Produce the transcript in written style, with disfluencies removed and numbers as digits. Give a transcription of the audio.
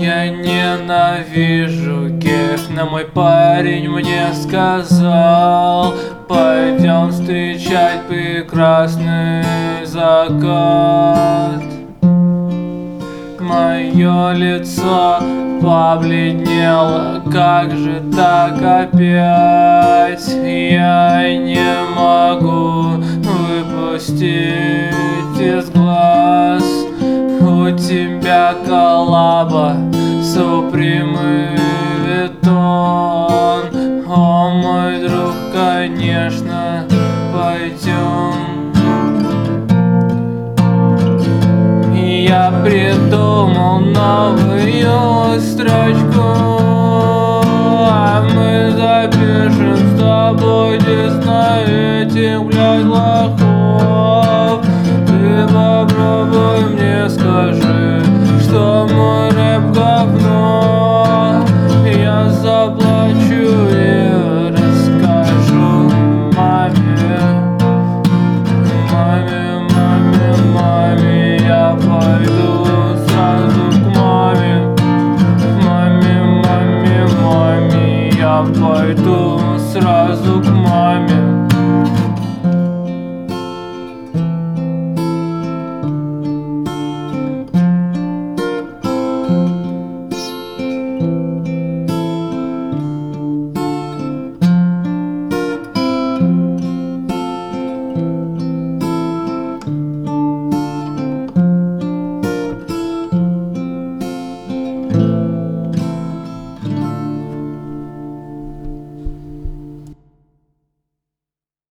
Я ненавижу геев, но мой парень мне сказал: пойдем встречать прекрасный закат. Мое лицо побледнело, как же так опять? Я не могу выпустить из глаз. У тебя коллаба Supreme Vuitton. О, мой друг, конечно, пойдем. Я придумал новую строчку, а мы запишем с тобой диск на этих, блядь, лохов. Ты попробуй, мне скажи.